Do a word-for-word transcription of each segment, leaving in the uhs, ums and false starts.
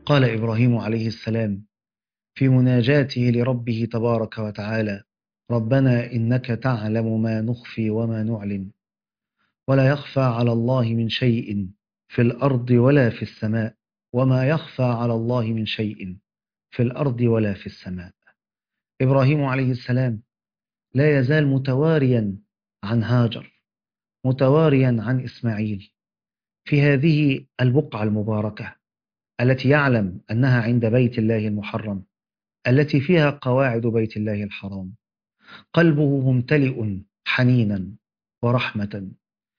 قال إبراهيم عليه السلام في مناجاته لربه تبارك وتعالى: ربنا إنك تعلم ما نخفي وما نعلن، ولا يخفى على الله من شيء في الأرض ولا في السماء، وما يخفى على الله من شيء في الأرض ولا في السماء. إبراهيم عليه السلام لا يزال متواريا عن هاجر، متواريا عن إسماعيل في هذه البقعة المباركة التي يعلم أنها عند بيت الله المحرم، التي فيها قواعد بيت الله الحرام. قلبه ممتلئ حنينا ورحمة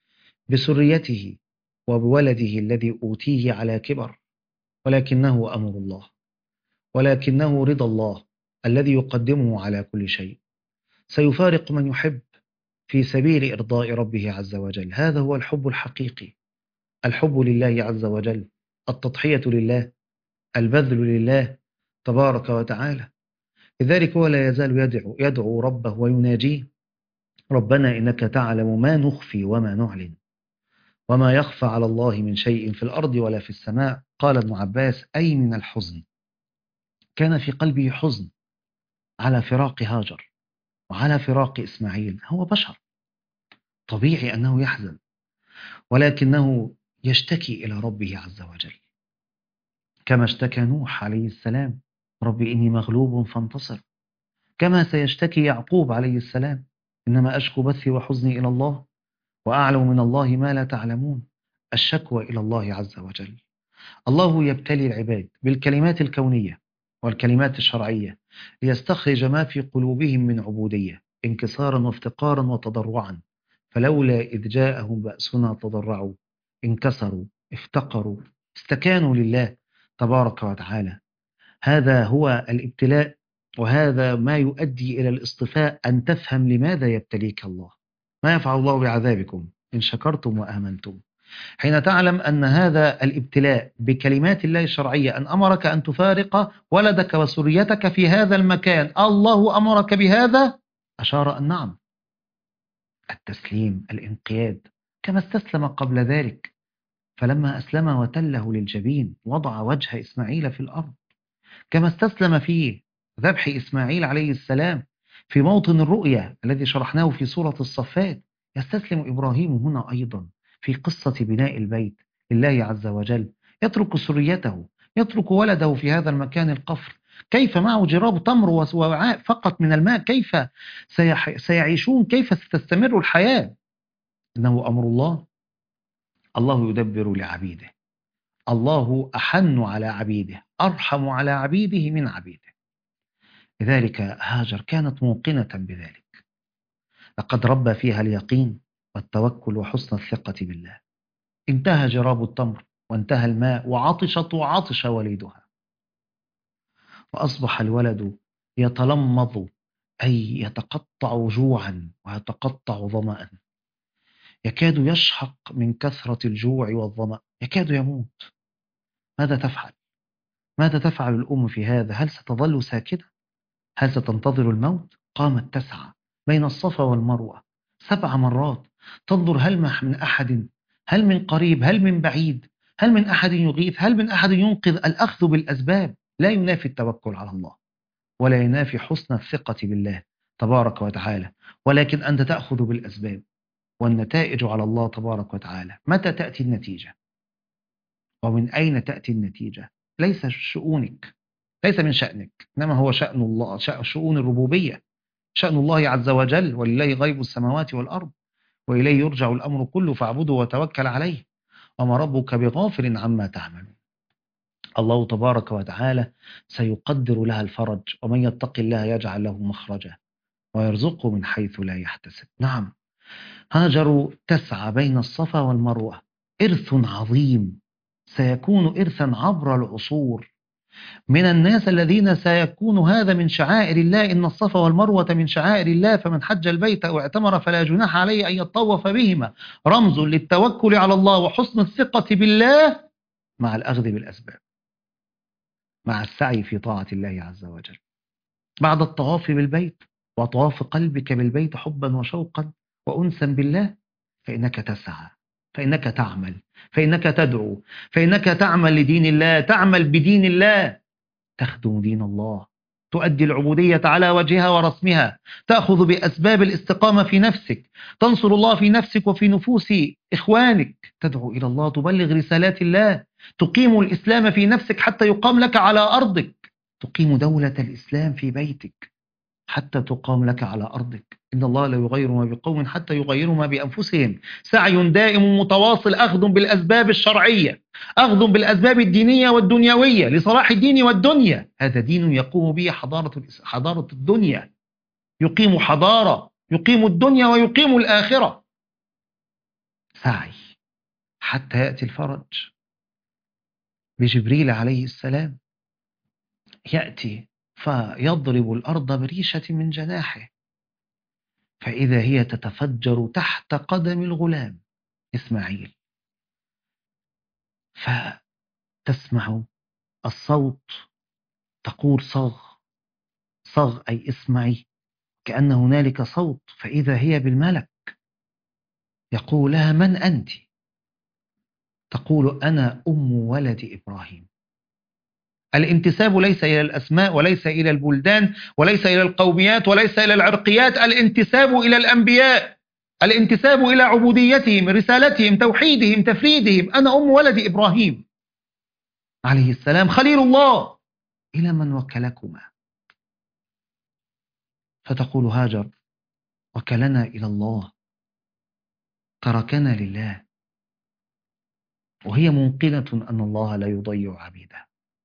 بسريته وبولده الذي أوتيه على كبر، ولكنه أمر الله، ولكنه رضا الله الذي يقدمه على كل شيء. سيفارق من يحب في سبيل إرضاء ربه عز وجل. هذا هو الحب الحقيقي، الحب لله عز وجل، التضحية لله، البذل لله تبارك وتعالى. لذلك هو لا يزال يدعو, يدعو ربه ويناجيه: ربنا إنك تعلم ما نخفي وما نعلن، وما يخفى على الله من شيء في الأرض ولا في السماء. قال ابن عباس: أي من الحزن. كان في قلبه حزن على فراق هاجر وعلى فراق إسماعيل. هو بشر، طبيعي أنه يحزن، ولكنه يشتكي إلى ربه عز وجل، كما اشتكى نوح عليه السلام: ربي إني مغلوب فانتصر. كما سيشتكي يعقوب عليه السلام: إنما أشكو بثي وحزني إلى الله وأعلم من الله ما لا تعلمون. الشكوى إلى الله عز وجل. الله يبتلي العباد بالكلمات الكونية والكلمات الشرعية ليستخرج ما في قلوبهم من عبودية، انكسارا وافتقارا وتضرعا. فلولا إذ جاءهم بأسنا تضرعوا، انكسروا، افتقروا، استكانوا لله تبارك وتعالى. هذا هو الابتلاء، وهذا ما يؤدي إلى الاصطفاء، أن تفهم لماذا يبتليك الله. ما يفعل الله بعذابكم إن شكرتم وآمنتم. حين تعلم أن هذا الابتلاء بكلمات الله الشرعية، أن أمرك أن تفارق ولدك وسريتك في هذا المكان، الله أمرك بهذا، أشار أن نعم، التسليم، الانقياد، كما استسلم قبل ذلك. فلما أسلم وتله للجبين وضع وجه إسماعيل في الأرض، كما استسلم في ذبح إسماعيل عليه السلام في موطن الرؤية الذي شرحناه في سورة الصفات. يستسلم إبراهيم هنا أيضا في قصة بناء البيت لله عز وجل. يترك سريته، يترك ولده في هذا المكان القفر. كيف معه جراب تمر ووعاء فقط من الماء؟ كيف سيح... سيعيشون؟ كيف ستستمر الحياة؟ إنه أمر الله، الله يدبر لعبيده. الله أحن على عبيده، أرحم على عبيده من عبيده. لذلك هاجر كانت موقنة بذلك، لقد ربى فيها اليقين والتوكل وحسن الثقة بالله. انتهى جراب التمر وانتهى الماء، وعطشت وعطش وليدها، وأصبح الولد يتلمض، أي يتقطع جوعا ويتقطع ظمأ، يكاد يشحق من كثرة الجوع والظمأ، يكاد يموت. ماذا تفعل؟ ماذا تفعل الأم في هذا؟ هل ستظل ساكتة؟ هل ستنتظر الموت؟ قامت تسعى بين الصفا والمروة سبع مرات، تنظر هل من أحد، هل من قريب، هل من بعيد، هل من أحد يغيث، هل من أحد ينقذ. الأخذ بالأسباب لا ينافي التوكل على الله، ولا ينافي حسن الثقة بالله تبارك وتعالى، ولكن أنت تأخذ بالأسباب، والنتائج على الله تبارك وتعالى. متى تأتي النتيجة ومن أين تأتي النتيجة؟ ليس شؤونك، ليس من شأنك، إنما هو شأن الله، شؤون الربوبية، شأن الله عز وجل. ولله غيب السماوات والأرض وإليه يرجع الأمر كله فاعبده وتوكل عليه، وما ربك بغافل عما تعملون. الله تبارك وتعالى سيقدر لها الفرج، ومن يتق الله يجعل له مخرجا ويرزقه من حيث لا يحتسب. نعم، هاجر تسعى بين الصفا والمروة، إرث عظيم سيكون إرثا عبر العصور من الناس الذين سيكون هذا من شعائر الله. إن الصفا والمروة من شعائر الله، فمن حج البيت أو اعتمر فلا جناح عليه أن يطوف بهما، رمز للتوكل على الله وحسن الثقة بالله، مع الأخذ بالأسباب، مع السعي في طاعة الله عز وجل. بعد الطواف بالبيت وطواف قلبك بالبيت حبا وشوقا وأنسا بالله، فإنك تسعى فإنك تعمل، فإنك تدعو، فإنك تعمل لدين الله، تعمل بدين الله، تخدم دين الله، تؤدي العبودية على وجهها ورسمها، تأخذ بأسباب الاستقامة في نفسك، تنصر الله في نفسك وفي نفوس إخوانك، تدعو إلى الله، تبلغ رسالات الله، تقيم الإسلام في نفسك حتى يقام لك على أرضك، تقيم دولة الإسلام في بيتك حتى تقام لك على أرضك. إن الله لا يغير ما بقوم حتى يغيروا ما بأنفسهم. سعي دائم متواصل، أخذ بالأسباب الشرعية، أخذ بالأسباب الدينية والدنيوية لصلاح الدين والدنيا. هذا دين يقوم به حضارة حضارة الدنيا، يقيم حضارة، يقيم الدنيا ويقيم الآخرة. سعي حتى يأتي الفرج بجبريل عليه السلام، يأتي فيضرب الأرض بريشة من جناحه، فإذا هي تتفجر تحت قدم الغلام إسماعيل، فتسمع الصوت، تقول صغ، صغ أي اسمعي، كأن هنالك صوت، فإذا هي بالملك يقول لها من أنت؟ تقول أنا أم ولد إبراهيم. الانتساب ليس إلى الأسماء وليس إلى البلدان وليس إلى القوميات وليس إلى العرقيات، الانتساب إلى الأنبياء، الانتساب إلى عبوديتهم، رسالتهم، توحيدهم، تفريدهم. أنا أم ولد إبراهيم عليه السلام خليل الله، إلى من وكلكما؟ فتقول هاجر وكلنا إلى الله، تركنا لله، وهي موقنة أن الله لا يضيع عبيده.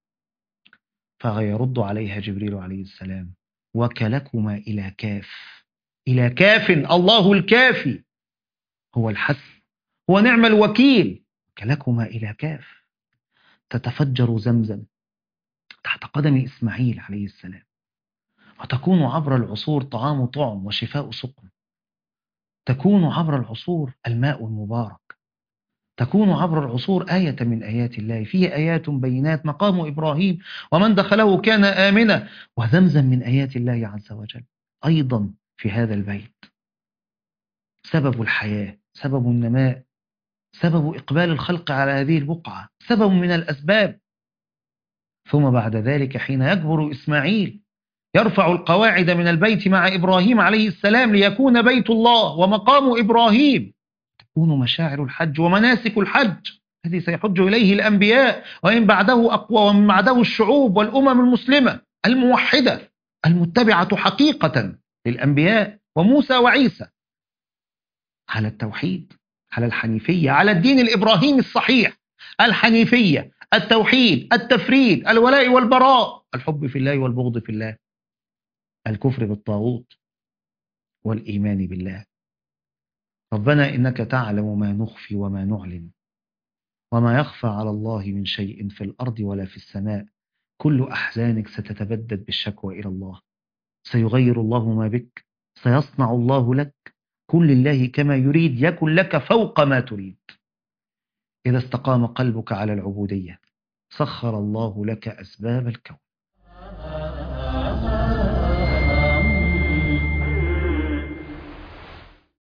فيرد عليها جبريل عليه السلام وكلكما إلى كاف، إلى كاف، الله الكافي هو الحسن، هو نعم الوكيل، كلكما إلى كاف. تتفجر زمزم تحت قدم إسماعيل عليه السلام، وتكون عبر العصور طعام طعم وشفاء سقم، تكون عبر العصور الماء المبارك، تكون عبر العصور آية من آيات الله. فيه آيات بينات، مقام إبراهيم ومن دخله كان آمنا، وزمزم من آيات الله عز وجل أيضا في هذا البيت، سبب الحياة، سبب النماء، سبب إقبال الخلق على هذه البقعة، سبب من الأسباب. ثم بعد ذلك حين يكبر إسماعيل يرفع القواعد من البيت مع إبراهيم عليه السلام ليكون بيت الله ومقام إبراهيم، تكون مشاعر الحج ومناسك الحج الذي سيحج إليه الأنبياء ومن بعده أقوى ومن بعده الشعوب والأمم المسلمة الموحدة المتبعة حقيقة للأنبياء وموسى وعيسى على التوحيد، على الحنيفية، على الدين الإبراهيمي الصحيح، الحنيفية، التوحيد، التفريد، الولاء والبراء، الحب في الله والبغض في الله، الكفر بالطاغوت والإيمان بالله. ربنا إنك تعلم ما نخفي وما نعلن وما يخفى على الله من شيء في الأرض ولا في السماء، كل أحزانك ستتبدد بالشكوى إلى الله، سيغير الله ما بك، سيصنع الله لك، كن لله كما يريد يكن لك فوق ما تريد. إذا استقام قلبك على العبودية سخر الله لك أسباب الكون.